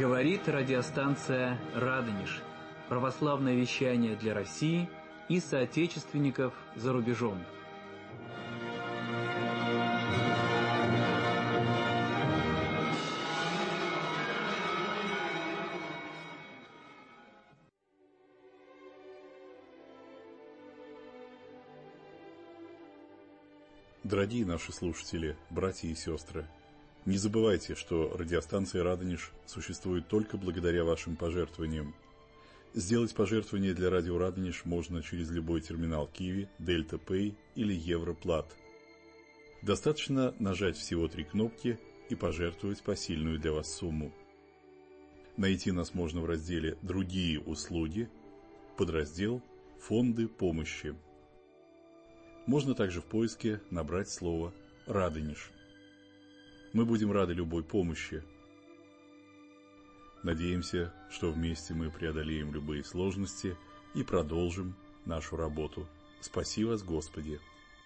Говорит радиостанция «Радонеж». Православное вещание для России и соотечественников за рубежом. Дорогие наши слушатели, братья и сестры, не забывайте, что радиостанция «Радонеж» существует только благодаря вашим пожертвованиям. Сделать пожертвование для радио «Радонеж» можно через любой терминал Киви, Дельта Пэй или Европлат. Достаточно нажать всего 3 кнопки и пожертвовать посильную для вас сумму. Найти нас можно в разделе «Другие услуги», подраздел «Фонды помощи». Можно также в поиске набрать слово «Радонеж». Мы будем рады любой помощи. Надеемся, что вместе мы преодолеем любые сложности и продолжим нашу работу. Спаси вас, Господи!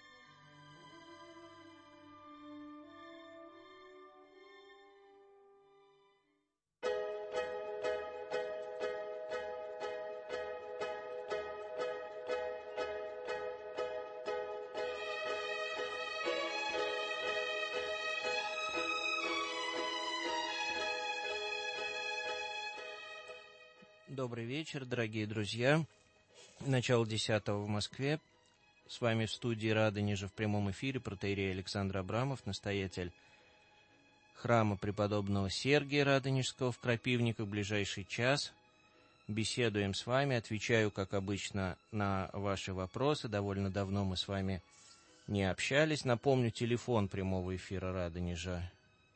Добрый вечер, дорогие друзья. Начало 10-го в Москве. С вами в студии Радонежа в прямом эфире протоиерей Александр Абрамов, настоятель храма преподобного Сергия Радонежского в Крапивниках. В ближайший час беседуем с вами, отвечаю, как обычно, на ваши вопросы. Довольно давно мы с вами не общались. Напомню, телефон прямого эфира Радонежа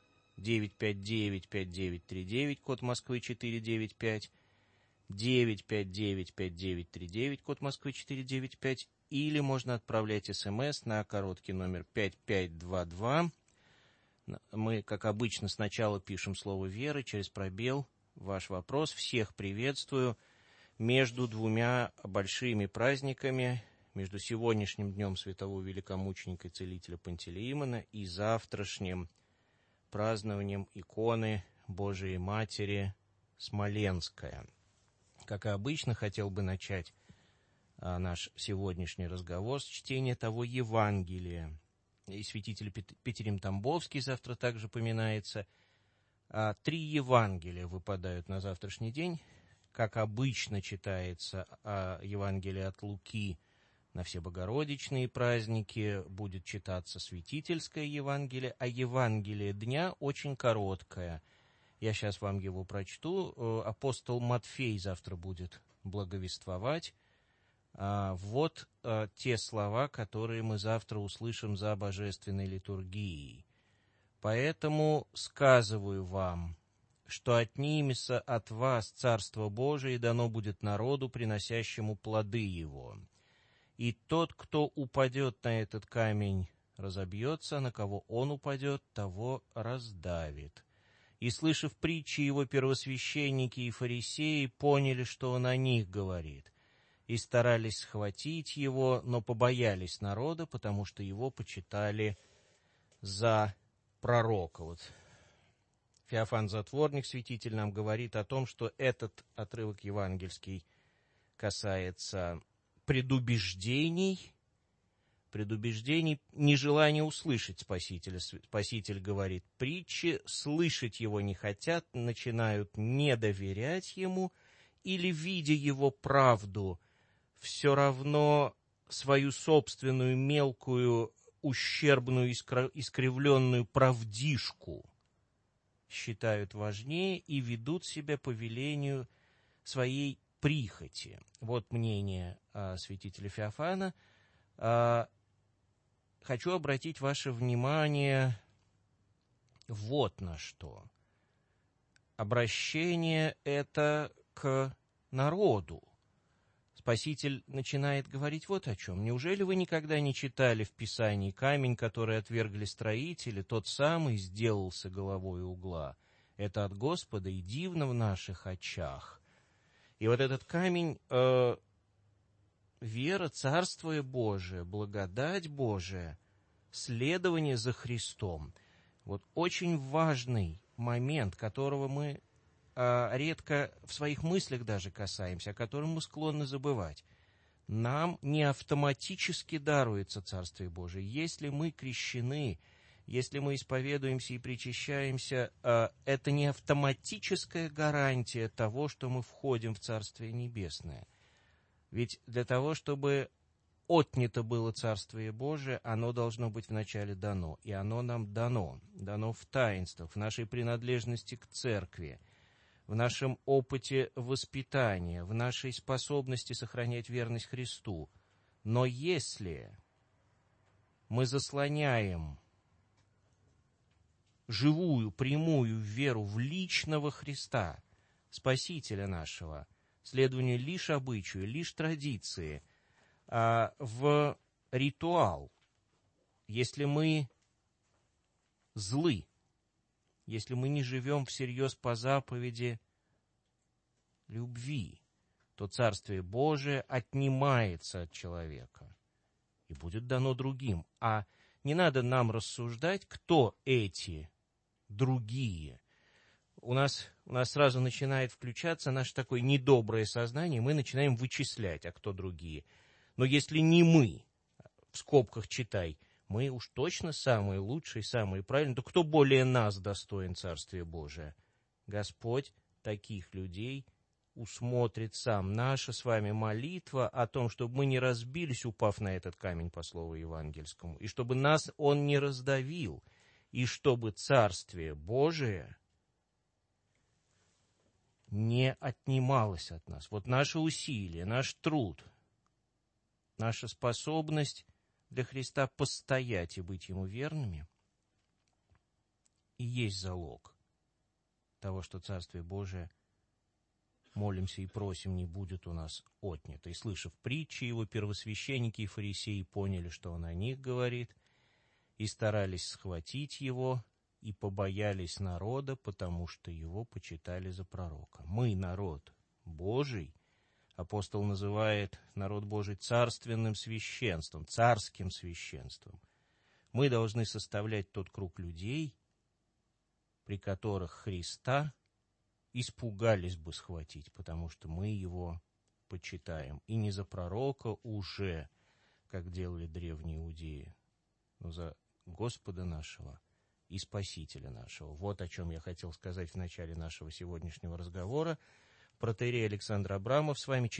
959-5939, код Москвы 495. 959-5939, код Москвы 495, или можно отправлять СМС на короткий номер 5522. Мы, как обычно, сначала пишем слово «Вера», через пробел ваш вопрос. Всех приветствую между двумя большими праздниками, между сегодняшним днем святого великомученика и целителя Пантелеимона и завтрашним празднованием иконы Божией Матери Смоленская. Как и обычно, хотел бы начать наш сегодняшний разговор с чтения того Евангелия. И святитель Петерим Тамбовский завтра также поминается. 3 Евангелия выпадают на завтрашний день. Как обычно читается Евангелие от Луки на все богородичные праздники, будет читаться святительское Евангелие, а Евангелие дня очень короткое. Я сейчас вам его прочту. Апостол Матфей завтра будет благовествовать. Вот те слова, которые мы завтра услышим за божественной литургией. «Поэтому сказываю вам, что отнимется от вас Царство Божие, и дано будет народу, приносящему плоды его. И тот, кто упадет на этот камень, разобьется, на кого он упадет, того раздавит». И, слышав притчи его, первосвященники и фарисеи поняли, что он о них говорит, и старались схватить его, но побоялись народа, потому что его почитали за пророка. Вот Феофан Затворник, святитель, нам говорит о том, что этот отрывок евангельский касается предубеждений, нежелания услышать Спасителя. Спаситель говорит притчи, слышать его не хотят, начинают не доверять ему, или, видя его правду, все равно свою собственную мелкую, ущербную, искривленную правдишку считают важнее и ведут себя по велению своей прихоти. Вот мнение святителя Феофана. Хочу обратить ваше внимание вот на что. Обращение это к народу. Спаситель начинает говорить вот о чем. «Неужели вы никогда не читали в Писании: камень, который отвергли строители, тот самый сделался головой угла? Это от Господа и дивно в наших очах». И вот этот камень вера, Царствие Божие, благодать Божия, следование за Христом. Вот очень важный момент, которого мы редко в своих мыслях даже касаемся, о котором мы склонны забывать. Нам не автоматически даруется Царствие Божие. Если мы крещены, если мы исповедуемся и причащаемся, это не автоматическая гарантия того, что мы входим в Царствие Небесное. Ведь для того, чтобы отнято было Царствие Божие, оно должно быть вначале дано. И оно нам дано. Дано в таинствах, в нашей принадлежности к Церкви, в нашем опыте воспитания, в нашей способности сохранять верность Христу. Но если мы заслоняем живую, прямую веру в личного Христа, Спасителя нашего, следование лишь обычаю, лишь традиции, в ритуал, если мы злы, если мы не живем всерьез по заповеди любви, то Царствие Божие отнимается от человека и будет дано другим. А не надо нам рассуждать, кто эти другие. У нас сразу начинает включаться наше такое недоброе сознание, мы начинаем вычислять, а кто другие. Но если не мы, в скобках читай, мы уж точно самые лучшие, самые правильные, то кто более нас достоин Царствия Божия? Господь таких людей усмотрит сам. Наша с вами молитва о том, чтобы мы не разбились, упав на этот камень по слову евангельскому, и чтобы нас он не раздавил, и чтобы Царствие Божие не отнималось от нас. Вот наше усилие, наш труд, наша способность для Христа постоять и быть Ему верными и есть залог того, что Царствие Божие, молимся и просим, не будет у нас отнято. И, слышав притчи его, первосвященники и фарисеи поняли, что он о них говорит, и старались схватить его, и побоялись народа, потому что его почитали за пророка. Мы, народ Божий, апостол называет народ Божий царственным священством, царским священством. Мы должны составлять тот круг людей, при которых Христа испугались бы схватить, потому что мы его почитаем. И не за пророка уже, как делали древние иудеи, но за Господа нашего и Спасителя нашего. Вот о чем я хотел сказать в начале нашего сегодняшнего разговора. Протоиерей Александр Абрамов с вами,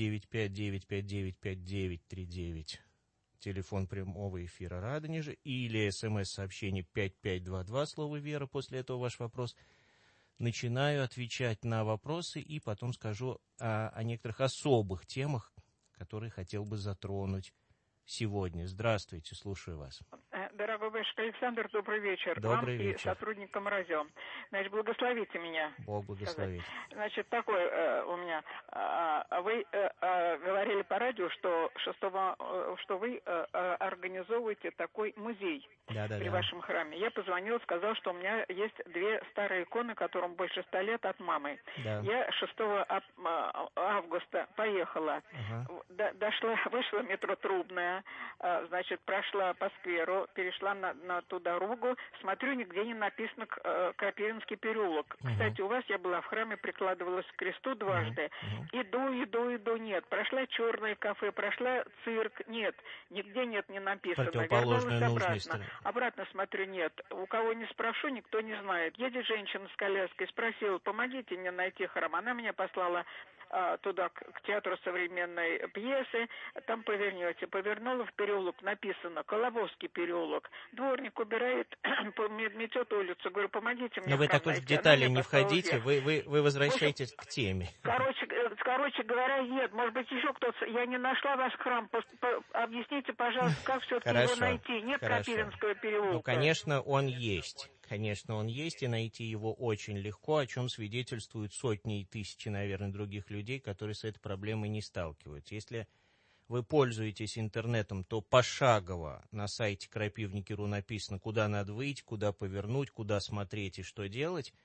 495-959-5939, телефон прямого эфира Радонежа, или СМС-сообщение 5522, слово «Вера», после этого ваш вопрос. Начинаю отвечать на вопросы и потом скажу о некоторых особых темах, которые хотел бы затронуть сегодня. Здравствуйте, слушаю вас. Дорогой батюшка Александр, добрый вечер. Добрый вам вечер. И сотрудникам радио. Значит, благословите меня. Бог благословит. Значит, такой у меня. Вы говорили по радио, что вы организовываете такой музей при вашем храме. Я позвонила, сказал, что у меня есть 2 старые иконы, которым больше 100 лет, от мамы. Да. Я 6 августа поехала. Вышла в метро Трубная, значит, прошла по скверу, перешла на ту дорогу, смотрю, нигде не написано Крапивинский переулок. Кстати, у вас я была в храме, прикладывалась к кресту дважды. Иду, нет. Прошла черное кафе, прошла цирк, нет. Нигде нет, не написано. Противоположную нужной стороне. Обратно смотрю, нет. У кого не спрошу, никто не знает. Едет женщина с коляской, спросила, помогите мне найти храм. Она меня послала туда, к театру современной пьесы, там повернете. Повернула в переулок, написано Колобовский переулок. Дворник убирает, метет улицу. Говорю, помогите мне. Но вы так уж в детали не входите, вы возвращаетесь к теме. Короче говоря, нет, может быть, еще кто-то. Я не нашла ваш храм. Объясните, пожалуйста, как все-таки его найти. Нет Крапивинского переулка. Ну, конечно, он есть. Конечно, он есть, и найти его очень легко, о чем свидетельствуют сотни и тысячи, наверное, других людей, которые с этой проблемой не сталкиваются. Если вы пользуетесь интернетом, то пошагово на сайте Крапивники.ру написано, куда надо выйти, куда повернуть, куда смотреть и что делать.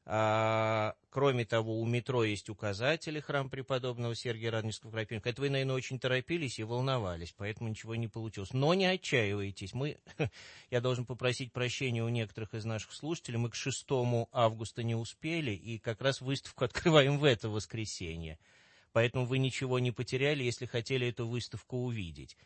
Кроме того, у метро есть указатели храм преподобного Сергия Радонежского в Крапивинске. Это вы, наверное, очень торопились и волновались, поэтому ничего не получилось. Но не отчаивайтесь. Я должен попросить прощения у некоторых из наших слушателей. Мы к 6 августа не успели, и как раз выставку открываем в это воскресенье. Поэтому вы ничего не потеряли, если хотели эту выставку увидеть.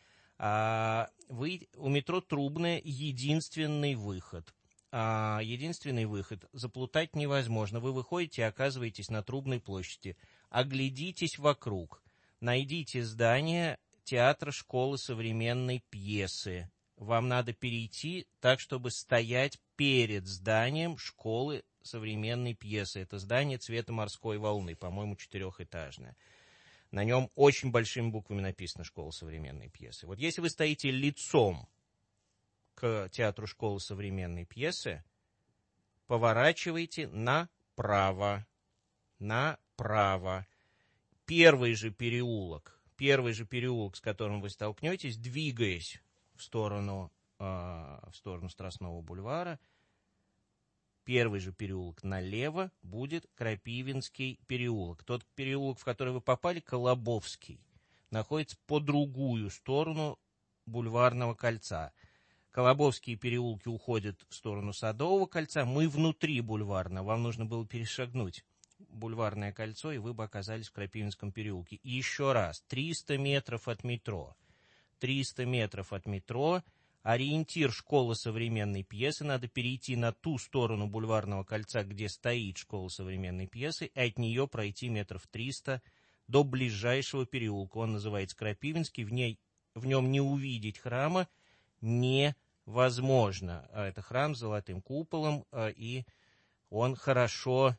У метро Трубное единственный выход. Единственный выход. Заплутать невозможно. Вы выходите и оказываетесь на Трубной площади. Оглядитесь вокруг. Найдите здание театра школы современной пьесы. Вам надо перейти так, чтобы стоять перед зданием школы современной пьесы. Это здание цвета морской волны, по-моему, 4-этажное. На нем очень большими буквами написано «Школа современной пьесы». Вот если вы стоите лицом к театру школы современной пьесы, поворачивайте направо. Направо. Первый же переулок, с которым вы столкнетесь, двигаясь в сторону Страстного бульвара, первый же переулок налево будет Крапивинский переулок. Тот переулок, в который вы попали, Колобовский, находится по другую сторону Бульварного кольца. Колобовские переулки уходят в сторону Садового кольца. Мы внутри Бульварного. Вам нужно было перешагнуть Бульварное кольцо, и вы бы оказались в Крапивинском переулке. И еще раз, 300 метров от метро. 300 метров от метро. Ориентир школа современной пьесы. Надо перейти на ту сторону Бульварного кольца, где стоит школа современной пьесы, и от нее пройти метров 300 до ближайшего переулка. Он называется Крапивинский. В нем не увидеть храма невозможно. Это храм с золотым куполом, и он хорошо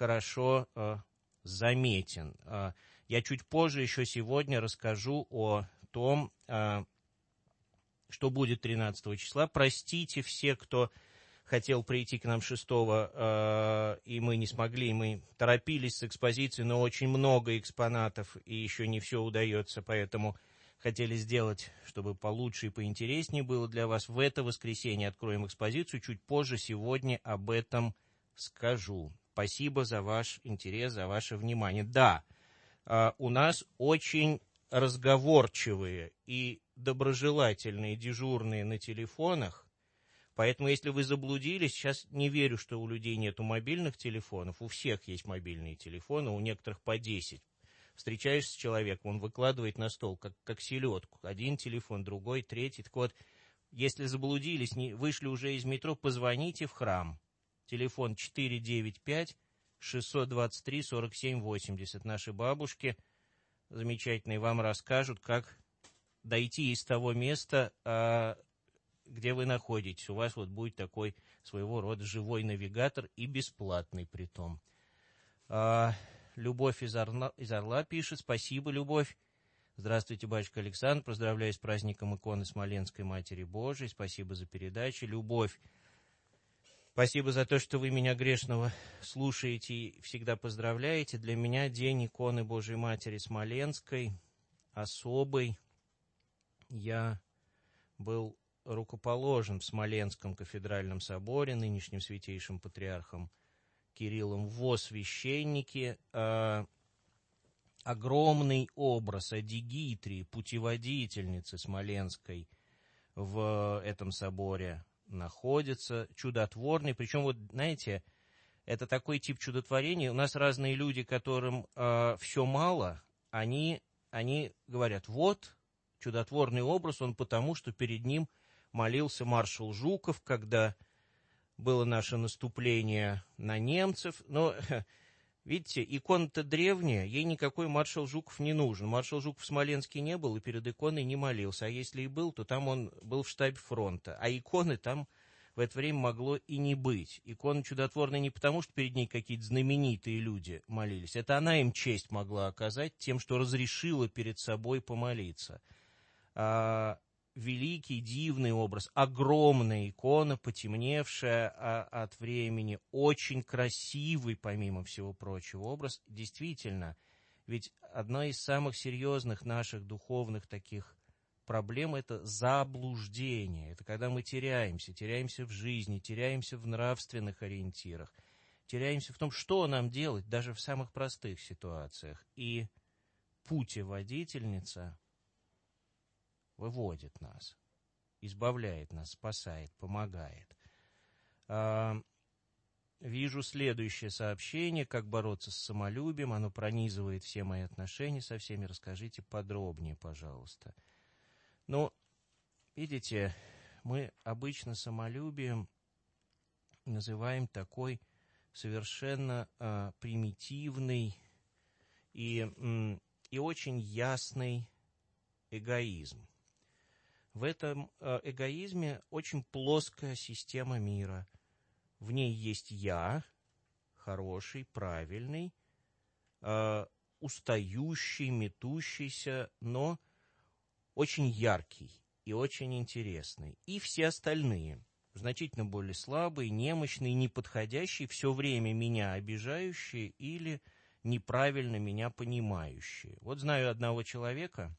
заметен. Я чуть позже, еще сегодня, расскажу о том, что будет 13 числа. Простите все, кто хотел прийти к нам 6-го, и мы не смогли, мы торопились с экспозицией, но очень много экспонатов, и еще не все удается, поэтому хотели сделать, чтобы получше и поинтереснее было для вас. В это воскресенье откроем экспозицию, чуть позже сегодня об этом скажу. Спасибо за ваш интерес, за ваше внимание. Да, у нас очень разговорчивые и доброжелательные дежурные на телефонах, поэтому если вы заблудились, сейчас не верю, что у людей нету мобильных телефонов, у всех есть мобильные телефоны, у некоторых по 10. Встречаешься с человеком, он выкладывает на стол, как селедку, один телефон, другой, третий. Так вот, если заблудились, вышли уже из метро, позвоните в храм. Телефон 495-623-47-80. Наши бабушки замечательные вам расскажут, как дойти из того места, где вы находитесь. У вас вот будет такой своего рода живой навигатор и бесплатный притом. Любовь из Орла пишет. Спасибо, Любовь. Здравствуйте, батюшка Александр. Поздравляю с праздником иконы Смоленской Матери Божией. Спасибо за передачу. Любовь, спасибо за то, что вы меня грешного слушаете и всегда поздравляете. Для меня день иконы Божией Матери Смоленской особый. Я был рукоположен в Смоленском кафедральном соборе, нынешним святейшим патриархом Кириллом, во священнике. Огромный образ Адигитрии, путеводительницы Смоленской, в этом соборе находится, чудотворный. Причем, вот знаете, это такой тип чудотворения. У нас разные люди, которым все мало, они говорят, вот, чудотворный образ, он потому, что перед ним молился маршал Жуков, когда было наше наступление на немцев. Но, видите, икона-то древняя, ей никакой маршал Жуков не нужен. Маршал Жуков в Смоленске не был и перед иконой не молился. А если и был, то там он был в штабе фронта. А иконы там в это время могло и не быть. Икона чудотворная не потому, что перед ней какие-то знаменитые люди молились. Это она им честь могла оказать тем, что разрешила перед собой помолиться. Великий, дивный образ, огромная икона, потемневшая от времени, очень красивый, помимо всего прочего, образ. Действительно, ведь одна из самых серьезных наших духовных таких проблем – это заблуждение. Это когда мы теряемся в жизни, теряемся в нравственных ориентирах. теряемся в том, что нам делать даже в самых простых ситуациях. И путеводительница выводит нас, избавляет нас, спасает, помогает. Вижу следующее сообщение: как бороться с самолюбием, оно пронизывает все мои отношения со всеми. Расскажите подробнее, пожалуйста. Ну, видите, мы обычно самолюбием называем такой совершенно примитивный и очень ясный эгоизм. В этом эгоизме очень плоская система мира. В ней есть я, хороший, правильный, устающий, метущийся, но очень яркий и очень интересный. И все остальные, значительно более слабые, немощные, неподходящие, все время меня обижающие или неправильно меня понимающие. Вот знаю одного человека,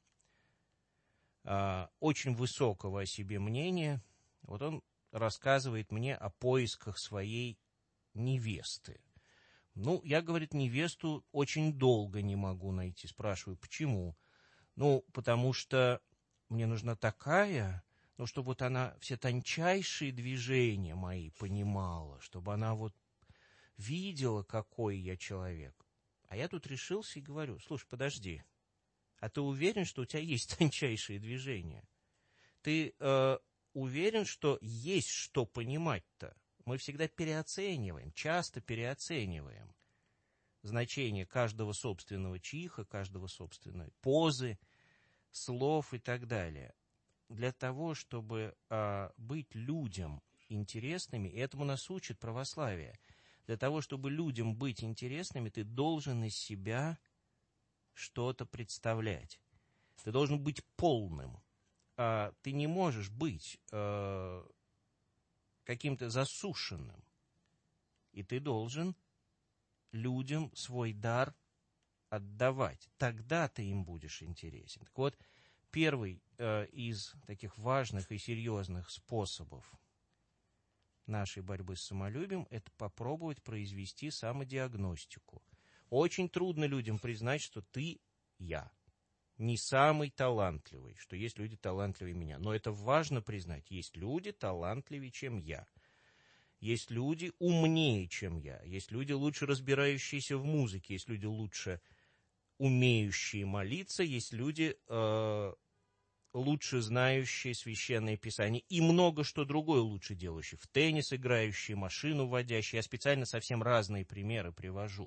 очень высокого о себе мнения. Вот он рассказывает мне о поисках своей невесты. Ну, я, говорит, невесту очень долго не могу найти. Спрашиваю, почему? Ну, потому что мне нужна такая, ну, чтобы вот она все тончайшие движения мои понимала, чтобы она вот видела, какой я человек. А я тут решился и говорю: слушай, подожди, а ты уверен, что у тебя есть тончайшие движения? Ты уверен, что есть что понимать-то? Мы всегда переоцениваем, часто переоцениваем значение каждого собственного чиха, каждого собственной позы, слов и так далее. Для того, чтобы быть людям интересными, и этому нас учит православие, для того, чтобы людям быть интересными, ты должен из себя что-то представлять. Ты должен быть полным. Ты не можешь быть каким-то засушенным. И ты должен людям свой дар отдавать. Тогда ты им будешь интересен. Так вот, первый из таких важных и серьезных способов нашей борьбы с самолюбием — это попробовать произвести самодиагностику. Очень трудно людям признать, что ты, я, не самый талантливый, что есть люди талантливее меня. Но это важно признать. Есть люди талантливее, чем я. Есть люди умнее, чем я. Есть люди, лучше разбирающиеся в музыке. Есть люди, лучше умеющие молиться. Есть люди, лучше знающие Священное Писание. И много что другое лучше делающие. В теннис играющие, машину водящие. Я специально совсем разные примеры привожу.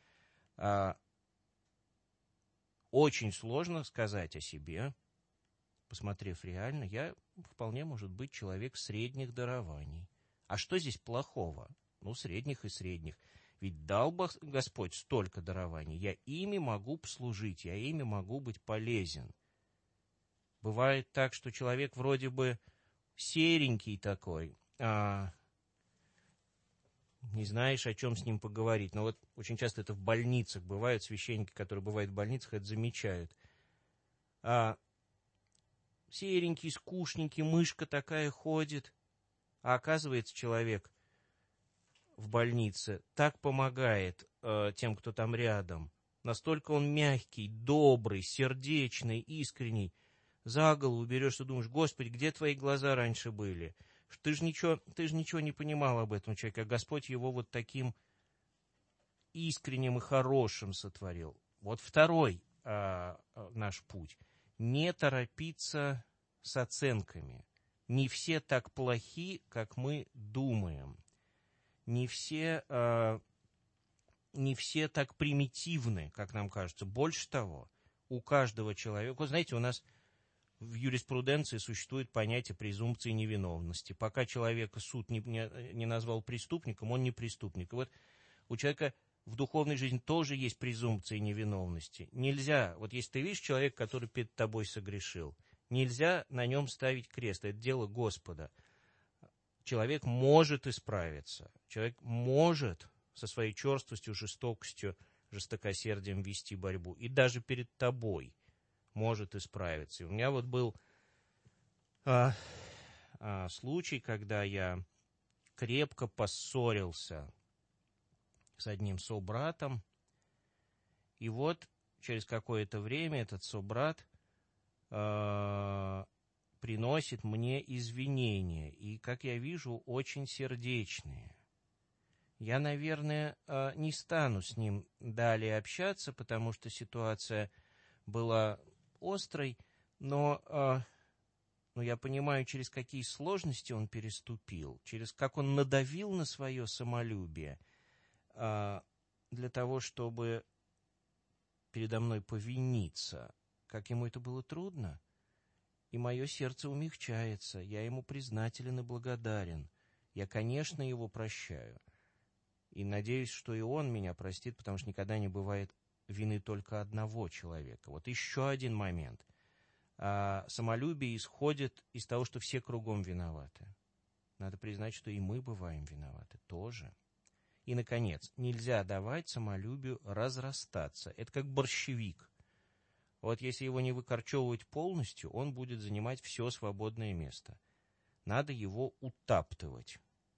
Очень сложно сказать о себе, посмотрев реально. Я вполне, может быть, человек средних дарований. А что здесь плохого? Ну, средних и средних. Ведь дал Господь столько дарований. Я ими могу послужить, я ими могу быть полезен. Бывает так, что человек вроде бы серенький такой, не знаешь, о чем с ним поговорить. Но вот очень часто это в больницах бывают, священники, которые бывают в больницах, это замечают. Серенький, скучненький, мышка такая ходит. А оказывается, человек в больнице так помогает тем, кто там рядом. Настолько он мягкий, добрый, сердечный, искренний. За голову берешься, думаешь: Господи, где твои глаза раньше были? Ты же ничего не понимал об этом человеке, а Господь его вот таким искренним и хорошим сотворил. Вот второй наш путь. Не торопиться с оценками. Не все так плохи, как мы думаем. Не все так примитивны, как нам кажется. Больше того, у каждого человека... Вот знаете, у нас в юриспруденции существует понятие презумпции невиновности. Пока человека суд не назвал преступником, он не преступник. И вот у человека в духовной жизни тоже есть презумпция невиновности. Нельзя, вот если ты видишь человека, который перед тобой согрешил, нельзя на нем ставить крест. Это дело Господа. Человек может исправиться. Человек может со своей черствостью, жестокостью, жестокосердием вести борьбу. И даже перед тобой может исправиться. И у меня вот был случай, когда я крепко поссорился с одним собратом. И вот через какое-то время этот собрат приносит мне извинения, и, как я вижу, очень сердечные. Я, наверное, не стану с ним далее общаться, потому что ситуация была острой, но я понимаю, через какие сложности он переступил, как он надавил на свое самолюбие для того, чтобы передо мной повиниться, как ему это было трудно. И мое сердце умягчается, я ему признателен и благодарен. Я, конечно, его прощаю. И надеюсь, что и он меня простит, потому что никогда не бывает вины только одного человека. Вот еще один момент. Самолюбие исходит из того, что все кругом виноваты. Надо признать, что и мы бываем виноваты тоже. И, наконец, нельзя давать самолюбию разрастаться. Это как борщевик. Вот если его не выкорчевывать полностью, он будет занимать все свободное место. Надо его утаптывать.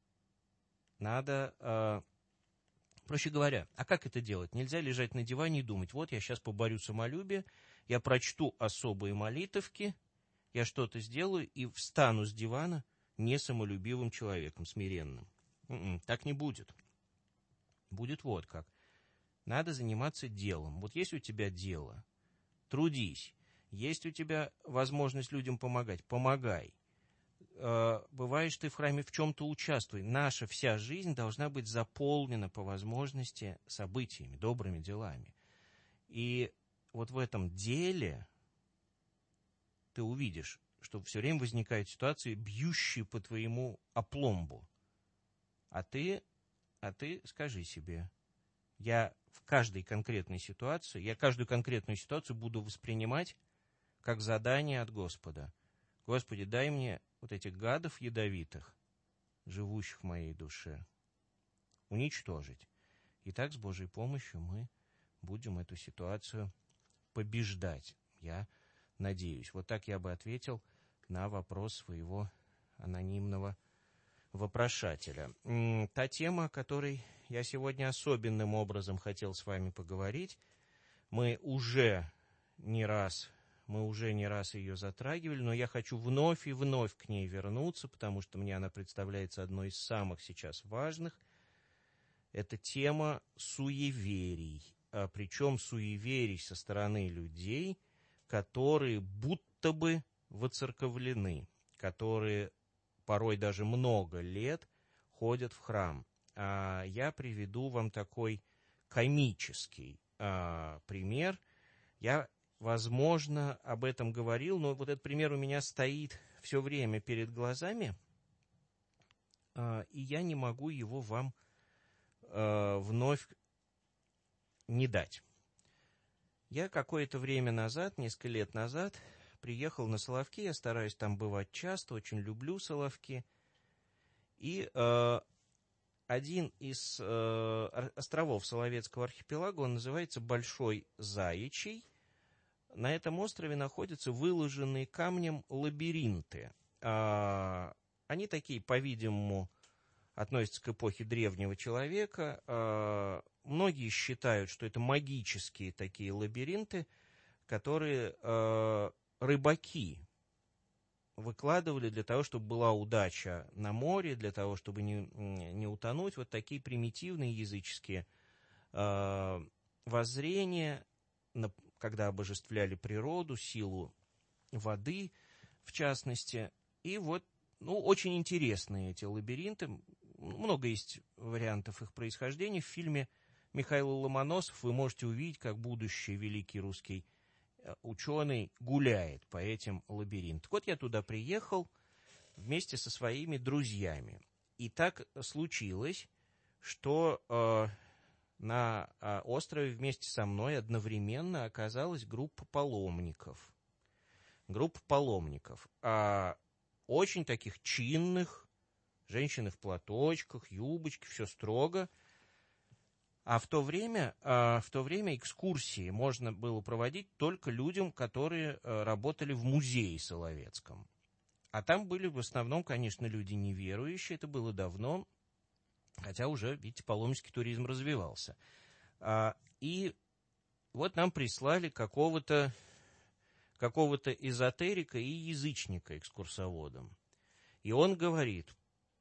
Надо, проще говоря, а как это делать? Нельзя лежать на диване и думать, вот я сейчас поборю самолюбие, я прочту особые молитовки, я что-то сделаю и встану с дивана несамолюбивым человеком, смиренным. Так не будет. Будет вот как. Надо заниматься делом. Вот есть у тебя дело, трудись. Есть у тебя возможность людям помогать, помогай. Бываешь ты в храме, в чем-то участвуй. Наша вся жизнь должна быть заполнена по возможности событиями, добрыми делами. И вот в этом деле ты увидишь, что все время возникают ситуации, бьющие по твоему опломбу. А ты скажи себе, я каждую конкретную ситуацию буду воспринимать как задание от Господа. Господи, дай мне вот этих гадов ядовитых, живущих в моей душе, уничтожить. И так с Божьей помощью мы будем эту ситуацию побеждать. Я надеюсь. Вот так я бы ответил на вопрос своего анонимного вопрошателя. Та тема, о которой я сегодня особенным образом хотел с вами поговорить, мы уже не раз ее затрагивали, но я хочу вновь и вновь к ней вернуться, потому что мне она представляется одной из самых сейчас важных. Это тема суеверий, причем суеверий со стороны людей, которые будто бы воцерковлены, которые порой даже много лет ходят в храм. Я приведу вам такой комический пример. Я, возможно, об этом говорил, но вот этот пример у меня стоит все время перед глазами, и я не могу его вам вновь не дать. Я какое-то время назад, несколько лет назад, приехал на Соловки, я стараюсь там бывать часто, очень люблю Соловки. И один из островов Соловецкого архипелага, он называется Большой Заячий. На этом острове находятся выложенные камнем лабиринты. Они такие, по-видимому, относятся к эпохе древнего человека. Многие считают, что это магические такие лабиринты, которые рыбаки выкладывали для того, чтобы была удача на море, для того, чтобы не утонуть. Вот такие примитивные языческие воззрения, когда обожествляли природу, силу воды, в частности. И вот, очень интересные эти лабиринты. Много есть вариантов их происхождения. В фильме Михаил Ломоносов вы можете увидеть, как будущий великий русский ученый гуляет по этим лабиринтам. Вот я туда приехал вместе со своими друзьями. И так случилось, что на острове вместе со мной одновременно оказалась группа паломников. Очень таких чинных, женщины в платочках, юбочки, все строго. А в то время экскурсии можно было проводить только людям, которые работали в музее Соловецком. А там были в основном, конечно, люди неверующие, это было давно. Хотя уже, видите, паломнический туризм развивался. И вот нам прислали какого-то эзотерика и язычника экскурсоводом. И он говорит,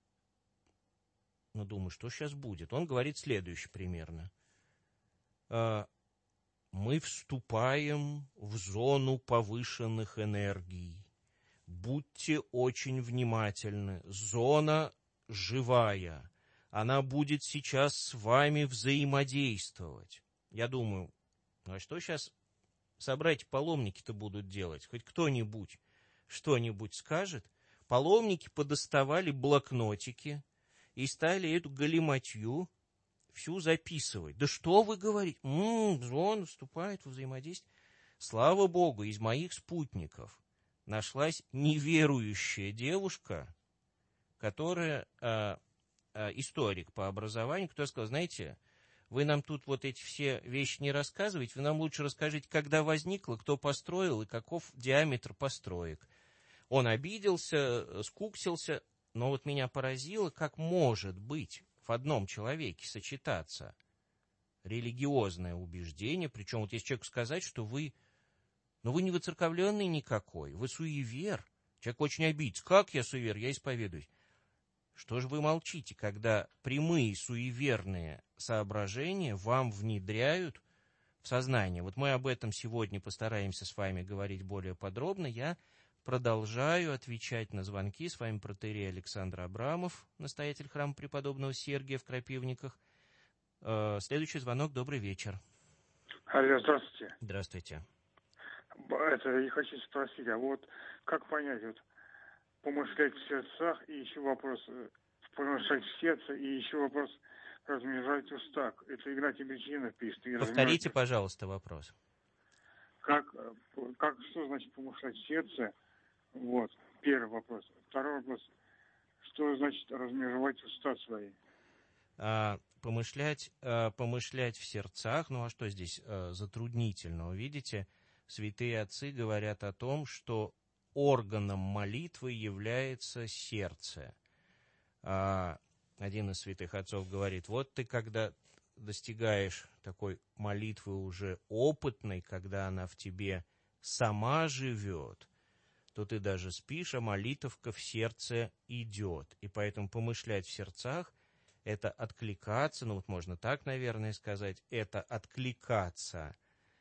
думаю, что сейчас будет? Он говорит следующее примерно. Мы вступаем в зону повышенных энергий. Будьте очень внимательны. Зона живая. Она будет сейчас с вами взаимодействовать. Я думаю, а что сейчас собратья-паломники-то будут делать? Хоть кто-нибудь что-нибудь скажет? Паломники подоставали блокнотики и стали эту галиматью всю записывать. Да что вы говорите? Зона вступает в взаимодействие. Слава Богу, из моих спутников нашлась неверующая девушка, которая историк по образованию, кто сказал, знаете, вы нам тут вот эти все вещи не рассказываете, вы нам лучше расскажите, когда возникло, кто построил и каков диаметр построек. Он обиделся, скуксился, но вот меня поразило, как может быть в одном человеке сочетаться религиозное убеждение, причем вот если человеку сказать, что вы не воцерковленный никакой, вы суевер, человек очень обидится, как я суевер, я исповедуюсь. Что же вы молчите, когда прямые суеверные соображения вам внедряют в сознание? Вот мы об этом сегодня постараемся с вами говорить более подробно. Я продолжаю отвечать на звонки. С вами протоиерей Александр Абрамов, настоятель храма преподобного Сергия в Крапивниках. Следующий звонок. Добрый вечер. Алло, здравствуйте. Здравствуйте. Я хочу спросить, а вот как понять, вот помышлять в сердцах, и еще вопрос, помышлять в сердце, и еще вопрос, размножать уста. Это Игнатий Бричинин пишет. Повторите, пожалуйста, вопрос. Что значит помышлять в сердце? Вот, первый вопрос. Второй вопрос, что значит размежевать уста свои? Помышлять в сердцах, а что здесь затруднительного? Видите, святые отцы говорят о том, что органом молитвы является сердце. Один из святых отцов говорит, вот ты когда достигаешь такой молитвы уже опытной, когда она в тебе сама живет, то ты даже спишь, а молитовка в сердце идет. И поэтому помышлять в сердцах – это откликаться, можно так, наверное, сказать, это откликаться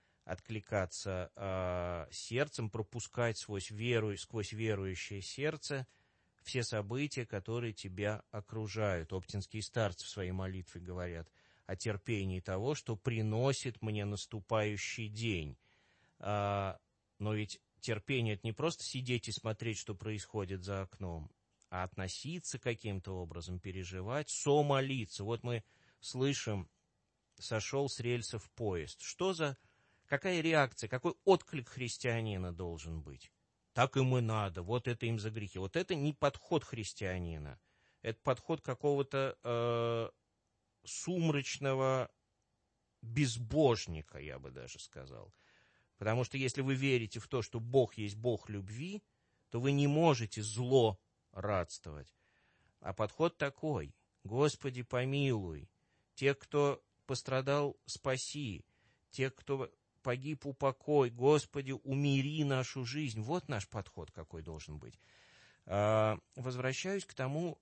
сердцем, пропускать сквозь верующее сердце все события, которые тебя окружают. Оптинские старцы в своей молитве говорят о терпении того, что приносит мне наступающий день. Но ведь терпение – это не просто сидеть и смотреть, что происходит за окном, а относиться каким-то образом, переживать, somолиться. Вот мы слышим, сошел с рельсов поезд. Какая реакция, какой отклик христианина должен быть? Так им и надо, вот это им за грехи. Вот это не подход христианина, это подход какого-то сумрачного безбожника, я бы даже сказал. Потому что если вы верите в то, что Бог есть Бог любви, то вы не можете зло радствовать. А подход такой: Господи, помилуй, тех, кто пострадал, спаси, тех, кто погиб, упокой, Господи, умири нашу жизнь. Вот наш подход какой должен быть. Возвращаюсь к тому,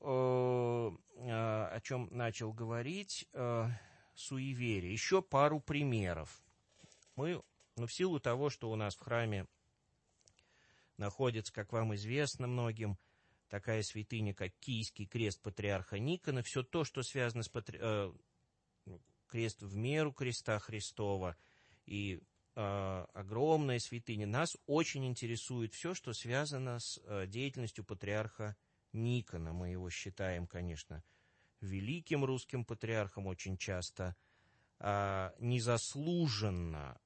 о чем начал говорить, суеверие. Еще пару примеров. Мы, в силу того, что у нас в храме находится, как вам известно многим, такая святыня, как Киевский крест патриарха Никона, все то, что связано с крест в меру креста Христова и огромная святыня, нас очень интересует все, что связано с деятельностью патриарха Никона. Мы его считаем, конечно, великим русским патриархом, очень часто незаслуженно,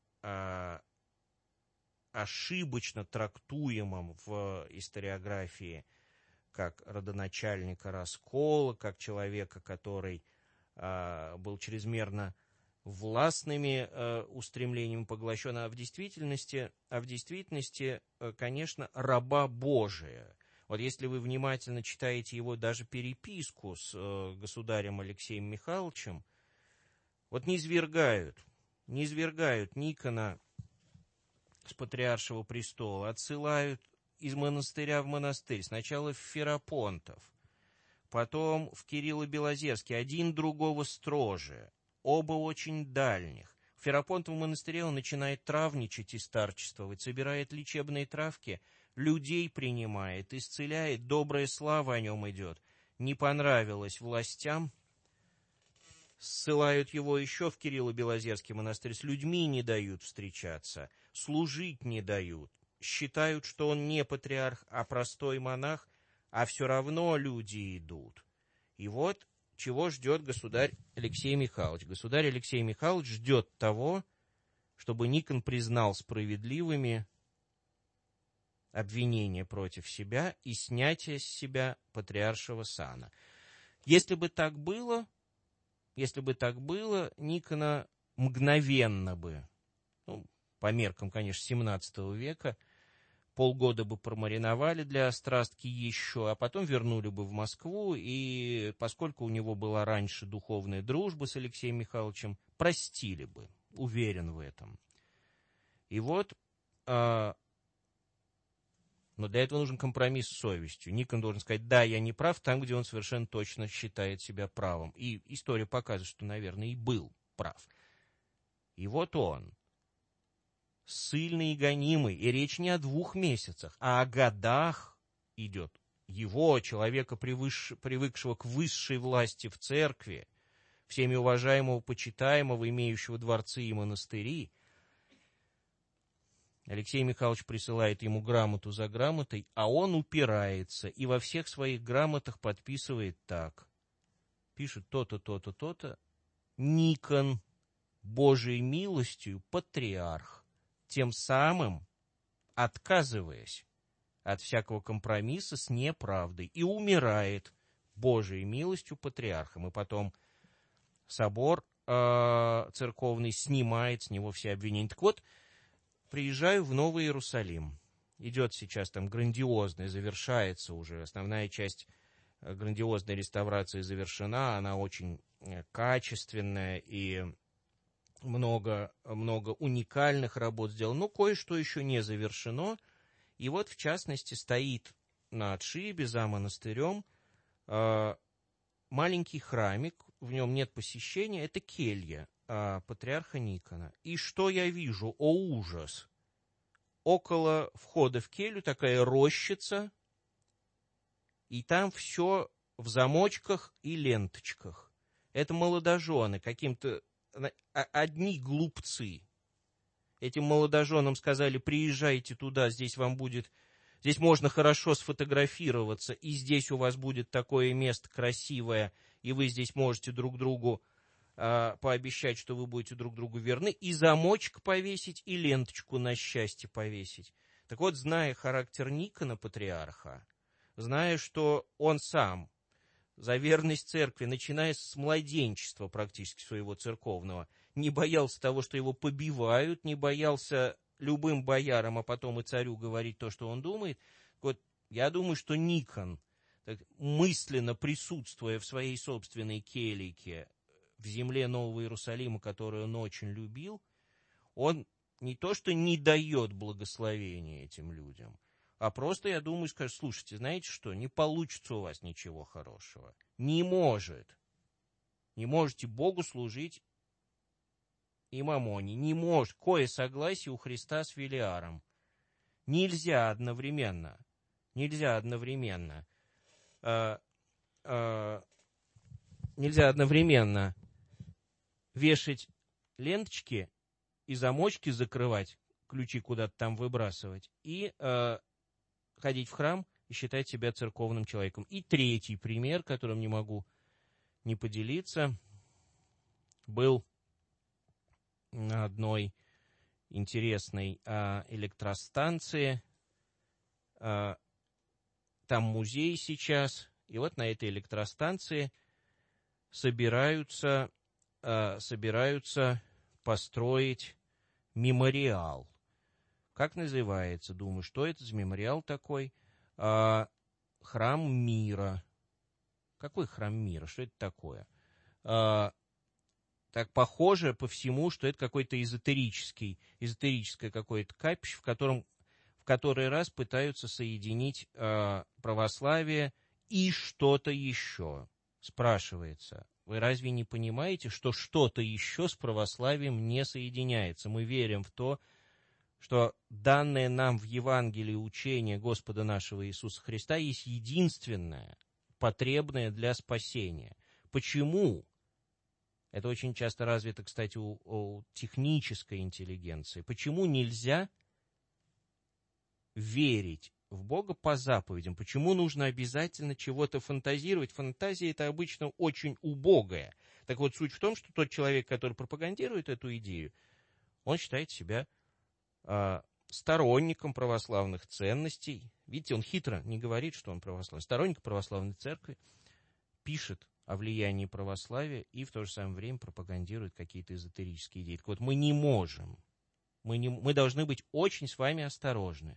ошибочно трактуемым в историографии как родоначальника раскола, как человека, который был чрезмерно властными устремлениями поглощен, а в действительности, конечно, раба Божия. Вот если вы внимательно читаете его даже переписку с государем Алексеем Михайловичем, вот не извергают Никона с патриаршего престола, отсылают из монастыря в монастырь. Сначала в Ферапонтов, потом в Кирилло-Белозерский, один другого строже, оба очень дальних. В Ферапонтовом монастыре он начинает травничать и старчествовать, собирает лечебные травки, людей принимает, исцеляет, добрая слава о нем идет. Не понравилось властям, ссылают его еще в Кирилло-Белозерский монастырь, с людьми не дают встречаться, служить не дают. Считают, что он не патриарх, а простой монах, а все равно люди идут. И вот чего ждет государь Алексей Михайлович. Государь Алексей Михайлович ждет того, чтобы Никон признал справедливыми обвинения против себя и снятие с себя патриаршего сана. Если бы так было, Никона мгновенно бы, по меркам, конечно, 17 века, полгода бы промариновали для острастки еще, а потом вернули бы в Москву, и поскольку у него была раньше духовная дружба с Алексеем Михайловичем, простили бы, уверен в этом. И вот, но для этого нужен компромисс с совестью. Никон должен сказать, да, я не прав, там, где он совершенно точно считает себя правым. И история показывает, что, наверное, и был прав. И вот он, ссыльный и гонимый, и речь не о 2 месяцах, а о годах идет. Его, человека, привыкшего к высшей власти в церкви, всеми уважаемого, почитаемого, имеющего дворцы и монастыри, Алексей Михайлович присылает ему грамоту за грамотой, а он упирается и во всех своих грамотах подписывает так. Пишет то-то, то-то, то-то. Никон, Божией милостью, патриарх, тем самым отказываясь от всякого компромисса с неправдой, и умирает Божией милостью патриархом. И потом собор церковный снимает с него все обвинения. Так вот, приезжаю в Новый Иерусалим. Идет сейчас там грандиозная, завершается уже, основная часть грандиозной реставрации завершена, она очень качественная и много уникальных работ сделано, но кое-что еще не завершено. И вот, в частности, стоит на отшибе за монастырем маленький храмик, в нем нет посещения, это келья патриарха Никона. И что я вижу? О, ужас! Около входа в келью такая рощица, и там все в замочках и ленточках. Это молодожены, каким-то одни глупцы. Этим молодоженам сказали, приезжайте туда, здесь можно хорошо сфотографироваться, и здесь у вас будет такое место красивое, и вы здесь можете друг другу пообещать, что вы будете друг другу верны, и замочек повесить, и ленточку на счастье повесить. Так вот, зная характер Никона, патриарха, зная, что он сам за верность церкви, начиная с младенчества практически своего церковного, не боялся того, что его побивают, не боялся любым боярам, а потом и царю говорить то, что он думает. Вот я думаю, что Никон, мысленно присутствуя в своей собственной келийке в земле Нового Иерусалима, которую он очень любил, он не то что не дает благословения этим людям, а просто, я думаю, скажет, слушайте, знаете что, не получится у вас ничего хорошего. Не может. Не можете Богу служить и мамоне. Не может. Кое согласие у Христа с Велиаром. Нельзя одновременно. Нельзя одновременно вешать ленточки и замочки закрывать, ключи куда-то там выбрасывать, и ходить в храм и считать себя церковным человеком. И третий пример, которым не могу не поделиться, был на одной интересной электростанции. Там музей сейчас, и вот на этой электростанции собираются построить мемориал. Как называется? Думаю, что это за мемориал такой? храм мира. Какой храм мира? Что это такое? Так похоже по всему, что это какой-то эзотерическое какое-то капище, в который раз пытаются соединить православие и что-то еще. Спрашивается, вы разве не понимаете, что что-то еще с православием не соединяется? Мы верим в то, что данное нам в Евангелии учение Господа нашего Иисуса Христа есть единственное, потребное для спасения. Почему? Это очень часто развито, кстати, у технической интеллигенции. Почему нельзя верить в Бога по заповедям? Почему нужно обязательно чего-то фантазировать? Фантазия — это обычно очень убогая. Так вот, суть в том, что тот человек, который пропагандирует эту идею, он считает себя сторонником православных ценностей. Видите, он хитро не говорит, что он православный. Сторонник православной церкви, пишет о влиянии православия и в то же самое время пропагандирует какие-то эзотерические идеи. Так вот, мы не можем. Мы должны быть очень с вами осторожны.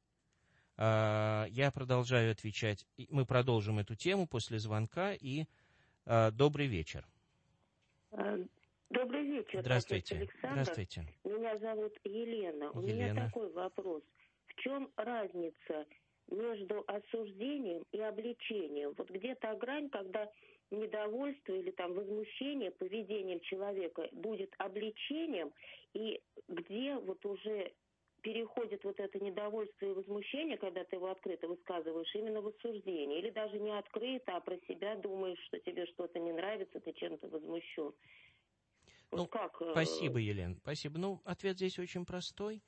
Я продолжаю отвечать. Мы продолжим эту тему после звонка. И добрый вечер. Добрый вечер. Здравствуйте. Александр. Здравствуйте. Меня зовут Елена. У меня такой вопрос. В чем разница между осуждением и обличением? Вот где-то грань, когда недовольство или там возмущение поведением человека будет обличением, и где вот уже переходит вот это недовольство и возмущение, когда ты его открыто высказываешь, именно в осуждении, или даже не открыто, а про себя думаешь, что тебе что-то не нравится, ты чем-то возмущен. Вот как? Спасибо, Елена, спасибо. Ответ здесь очень простой.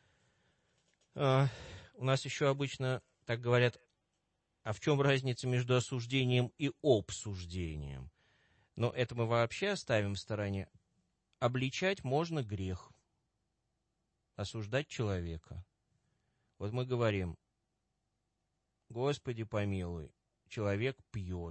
У нас еще обычно так говорят, а в чем разница между осуждением и обсуждением? Но это мы вообще оставим в стороне. Обличать можно грех. Осуждать человека. Вот мы говорим, Господи помилуй, человек пьет.